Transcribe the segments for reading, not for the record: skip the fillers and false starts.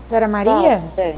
Senhora Fala, Maria? bem.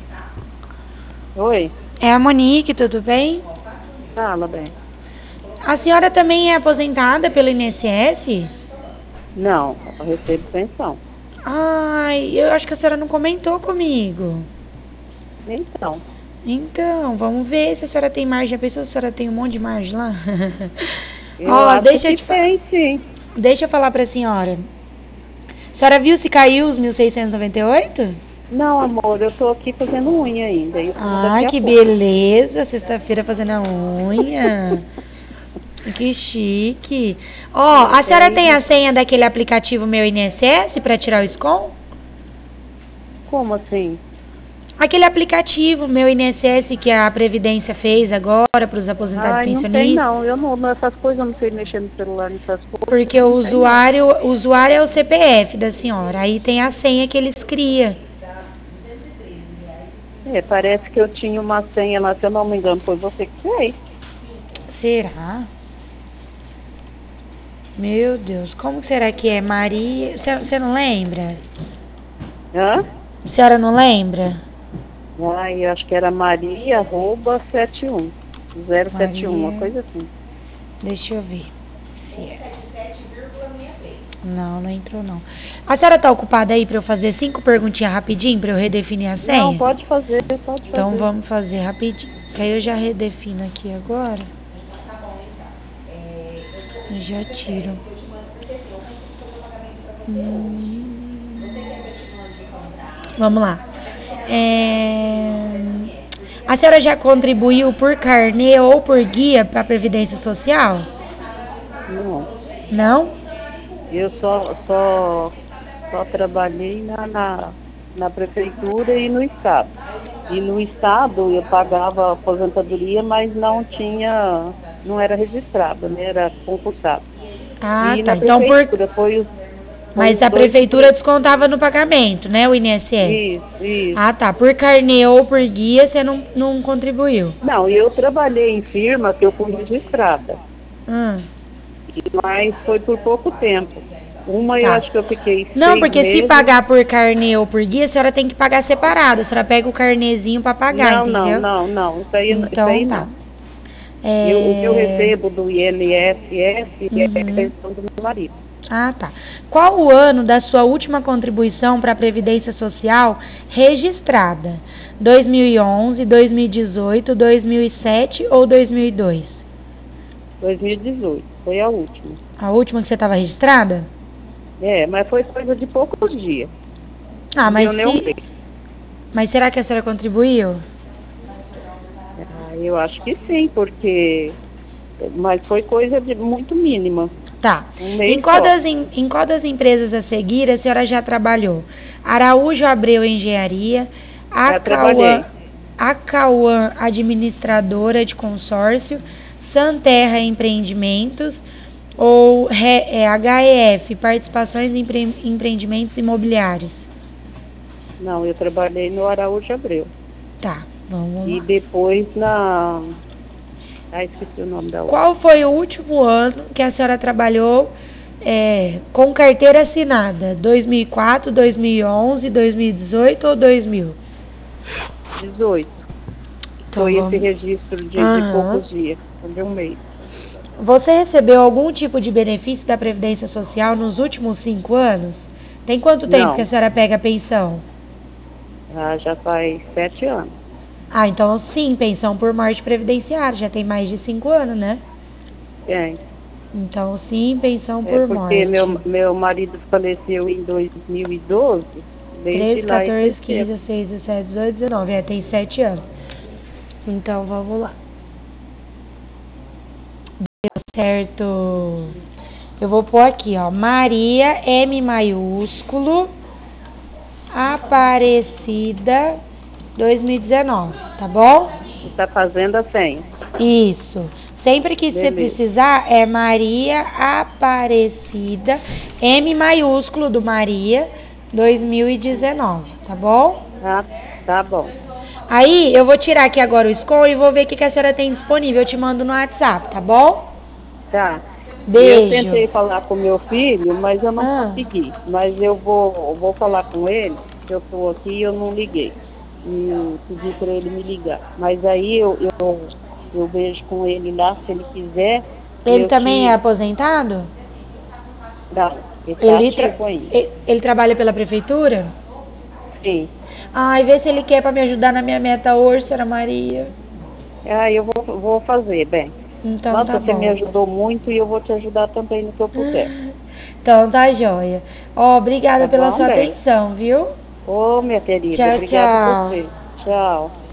Oi, É a Monique, tudo bem? fala, bem. A senhora também é aposentada pelo INSS? Não, eu recebo pensão. Ai, eu acho que a senhora não comentou comigo. Então, Então, vamos ver se a senhora tem margem. Já pensou se a senhora tem um monte de margem lá? eu Ó, acho que tem, sim. deixa eu falar pra senhora. A senhora viu se caiu os 1.698? Não, amor, eu tô aqui fazendo unha ainda. Eu vou daqui Ai, a que pouco. beleza. Sexta-feira fazendo a unha. Que chique. Ó, a É senhora tem a isso. senha daquele aplicativo Meu INSS pra tirar o SCOM? Como assim? Aquele aplicativo Meu INSS que a Previdência fez agora para os aposentados Ai, não tem pensionistas. não. Eu não, essas coisas eu não sei mexer no celular, nessas coisas, Porque não tem não. o usuário é o CPF da senhora. Aí tem a senha que eles criam. É, parece que eu tinha uma senha lá, se eu não me engano, foi você que fez. Será? Meu Deus, como será que é? Maria. Você não lembra? Hã? A senhora não lembra? Ai, eu acho que era Maria, arroba, 71. 071, uma Maria. coisa assim. Deixa eu ver. Se é. Não, não entrou não. A senhora tá ocupada aí pra eu fazer 5 perguntinhas rapidinho pra eu redefinir a Não, senha? pode fazer, pode Então fazer. vamos fazer rapidinho. Que aí eu já redefino aqui agora. E já tiro. Vamos lá. É, A senhora já contribuiu por carnê ou por guia para a Previdência Social? Não. Não? Eu só trabalhei na prefeitura e no estado. E no estado eu pagava aposentadoria, mas não era registrada, né? Era concursado. Ah, E tá. na Então prefeitura foi Mas os a dois prefeitura descontava no pagamento, né? O INSS. isso, isso. Ah, tá. Por carnê ou por guia você não contribuiu. Não, eu trabalhei em firma que eu fui registrada, Hum, mas foi por pouco tempo. Uma eu tá. acho que eu fiquei Não, seis porque se meses. pagar por carnê ou por guia, a senhora tem que pagar separado. A senhora pega o carnezinho pra pagar, Não, não, entendeu? não, não. Isso Então aí tá. não. O que eu É... recebo do INSS é a pensão do meu marido. Ah, tá. Qual o ano da sua última contribuição para a Previdência Social registrada? 2011, 2018, 2007 ou 2002? 2018, foi a última. A última que você estava registrada? É, mas foi coisa de poucos dias. Ah, Não deu nem um mês. Mas será que a senhora contribuiu? Ah, eu acho que sim, mas foi coisa de muito mínima. Tá. Um mês só. Em qual das empresas a seguir a senhora já trabalhou? Araújo Abreu Engenharia, Já Acauã, trabalhei. Acauã Administradora de Consórcio, Santerra Empreendimentos ou HEF, Participações em Empreendimentos Imobiliários? Não, eu trabalhei no Araújo Abreu. Tá, vamos E lá. depois na. Ah, esqueci o nome da outra. Qual foi o último ano que a senhora trabalhou com carteira assinada? 2004, 2011, 2018 ou 2000? 18. Então Foi esse vamos. registro de Aham. poucos dias, de um mês. Você recebeu algum tipo de benefício da Previdência Social nos últimos 5 anos? Tem quanto tempo que a Não, senhora pega a pensão? já faz 7 anos. Ah, então sim, pensão por morte previdenciária. Já tem mais de 5 anos, né? Tem. Então sim, pensão É por porque morte. meu marido faleceu em 2012, desde 13, lá eu 14, 15, recebo. 16, 17, 18, 19. Tem 7 anos. Então vamos lá. Certo. Eu vou pôr aqui, ó. Maria, M maiúsculo, Aparecida 2019, tá bom? Está fazendo a senha. Isso. Sempre que você Beleza. precisar, é Maria Aparecida, M maiúsculo do Maria 2019, tá bom? Tá bom. Aí eu vou tirar aqui agora o score e vou ver o que a senhora tem disponível. Eu te mando no WhatsApp, tá bom? Tá. Eu Beijo. tentei falar com meu filho, mas eu não Ah, consegui. Mas eu vou falar com ele que eu estou aqui e eu não liguei. E pedi para ele me ligar. Mas aí eu vejo com ele lá, se ele quiser, Ele eu também é te... aposentado? Não, ele está Ele, tra- ativo ainda. ele trabalha pela prefeitura? Sim. Ai, vê se ele quer pra me ajudar na minha meta hoje, Sra. Maria. Ah, eu vou fazer, bem. Então Nossa, tá você me bom. ajudou muito e eu vou te ajudar também no que eu puder. Então tá joia. Ó, obrigada Tá pela bom, sua bem? atenção, viu? Ô, minha querida, Tchau, obrigada a tchau. você. Tchau.